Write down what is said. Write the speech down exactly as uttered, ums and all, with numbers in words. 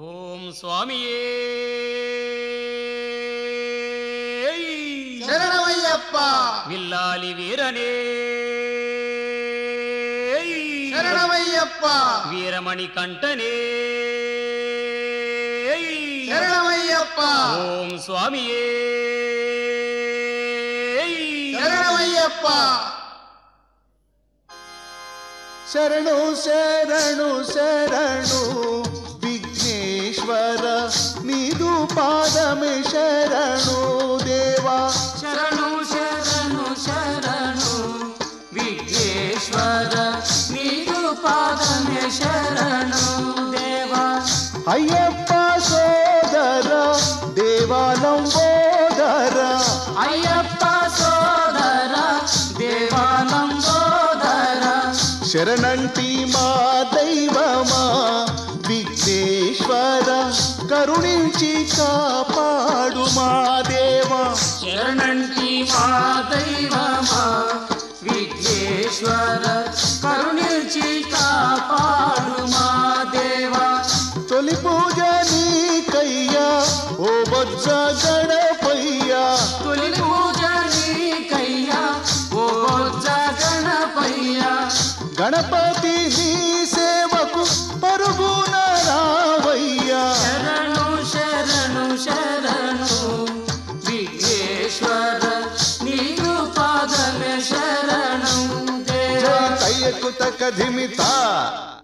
ఓం స్వామియే శరణమయ్యప్ప విల్లాలి వీరనే శరణమయ్యప్ప వీరమణి కంఠనే శరణమయ్యప్ప ఓం స్వామియే శరణమయ్యప్ప శరణు శరణు శరణు విఘ్నేశ్వర నీదు పాదమే శరణు దేవా శరణు శరణు శరణు విఘ్నేశ్వర నీదు పాదమే శరణు దేవా అయ్యప్ప సోదర దేవాలంబోదర అయ్యప్ప సోదర దేవానందోదర శరణంటి మా దైవమా విఘ్నేశ్వర కరుణించి కాపాడు మా దేవా శరణంటి మా దైవమా విఘ్నేశ్వర కరుణించి కాపాడు మా దేవా తొలి పూజ నీకయ్యా ఓ బొజ్జ గణపయ్యా తొలి పూజ నీకయ్యా ఓ బొజ్జ గణపయ్యా గణపతి నీ సేవకు పరుగున రావయ్యా శరణు శరణు శరణు విఘ్నేశ్వర నీకు పాదమే శరణం దేవా జై తయ్యకు తక ధిమిత